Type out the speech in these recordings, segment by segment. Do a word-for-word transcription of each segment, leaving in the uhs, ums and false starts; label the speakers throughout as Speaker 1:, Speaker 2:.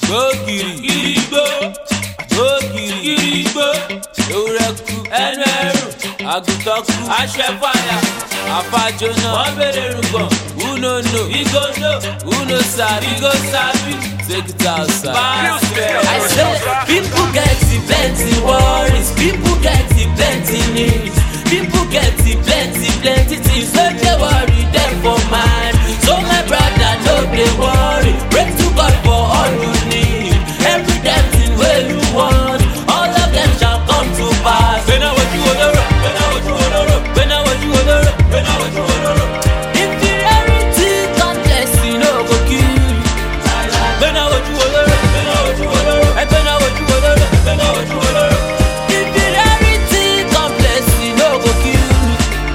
Speaker 1: Go giri, giri go. Go giri, giri go. Ewureku, ẹnu Agutaku, Ashefaya, Afajona, Wabere who no know, we go know, who no sabi, we go sabi. Take it outside.
Speaker 2: I said, people get the plenty worries, people get the plenty needs, people get the plenty, plenty things. Don't they worry them for mine. So my brother, no they worry. Pray to God for all you need. Every damn thing where you want, all of them shall come to pass.
Speaker 1: When I want you on the road, when I want you on the road, when I want you on the road, when I want you on the road.
Speaker 2: Inferiority complex, you know, go kill you.
Speaker 1: When I want you on the road, when I want you on the road, when I want you on the road, when I want you on the road.
Speaker 2: Inferiority complex, you know, go kill you.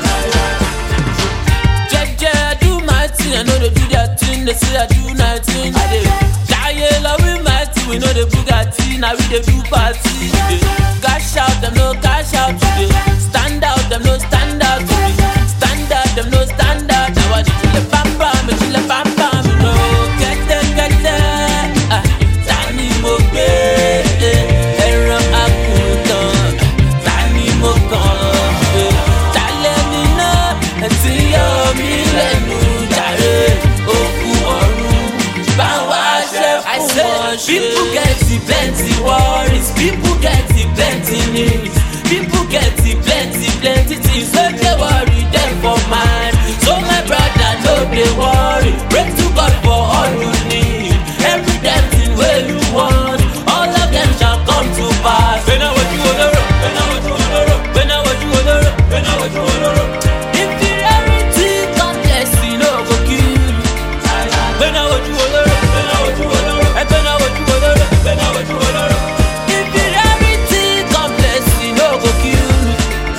Speaker 2: Jeje, I do my thing, I know they do their thing, they say I do nothing. I dey die loving my thing, we know the Bugatti, now we dey do party. Cash out, them no cash out today. Stand out, them no stand out today. Stand out, them no stand out. I want you to the pampa, me to the pampa, me no get them, get them. Ah, Tani mo gbe, ẹran àgùntàn. Tani mo kàn, tale mi náà, ẹtí yọ mí lẹ́nu jàre. Òkú ọ̀run, bá wa ṣe fún wọn ṣe. People get the plenty worries, people get the plenty needs, people get the plenty, plenty things. Don't they worry them for mine. So my brother, no they worry. Pray to God for all you need. Every damn thing where you want, all of them shall come to pass.
Speaker 1: When I want you on the road, when I want you on the road, when I want you on the road, when I want you on the road.
Speaker 2: Inferiority complex, you know, go kill you.
Speaker 1: When I want you on the road, when I want you on the road, when I want you on the road, when I want you on the road.
Speaker 2: Inferiority complex, you know, go kill you.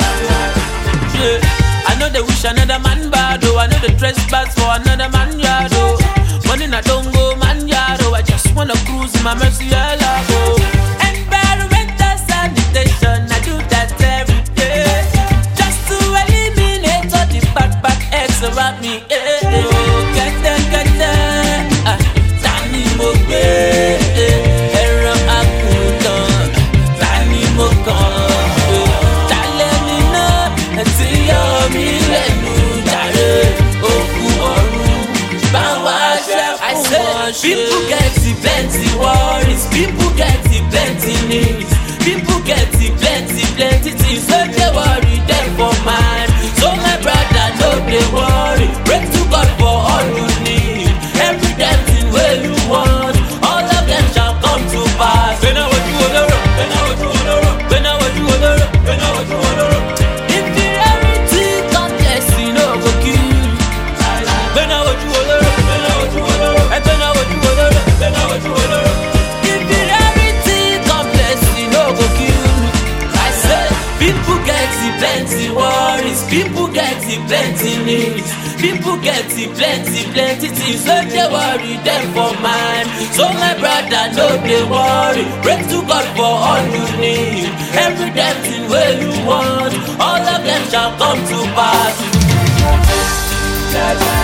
Speaker 2: Yeah. I know they wish another man bad, oh. I know they trespass for another man yard, oh. Money I don't go man yard, oh. I just wanna cruise in my Mercy oh. Environmental sanitation, I do that every day, just to eliminate all the bad bad eggs around me. Eh, eh. Oh, get them, get them. Ah, Tani mo gbe, ẹran àgùntàn. Tani mo kàn, tale mi náà, ẹtí yọ mí lẹ́nu jàre. Òkú ọ̀run, bá wa ṣe fún wọn ṣe. People get the plenty worries, people get the plenty needs, people get the plenty, plenty things. Don't they worry them for mine. So my brother, no they worry. Pray to God for all you need. Every damn thing where you want, all of them shall come to pass.
Speaker 1: When I want you on the road, when I want you on the road, when I want you on the road, when I want you on the road.
Speaker 2: Inferiority complex, you know, go kill you.
Speaker 1: When I want you on the road, when I want you on the road, when I want you on the road, when I want you on the road.
Speaker 2: Inferiority complex, you know, go kill you. I said, people get the plenty worries, people get the plenty needs, people get the plenty, plenty things. Don't they worry them for mine. So my brother, no they worry. Pray to God for all you need. Every damn thing where you want, all of them shall come to pass.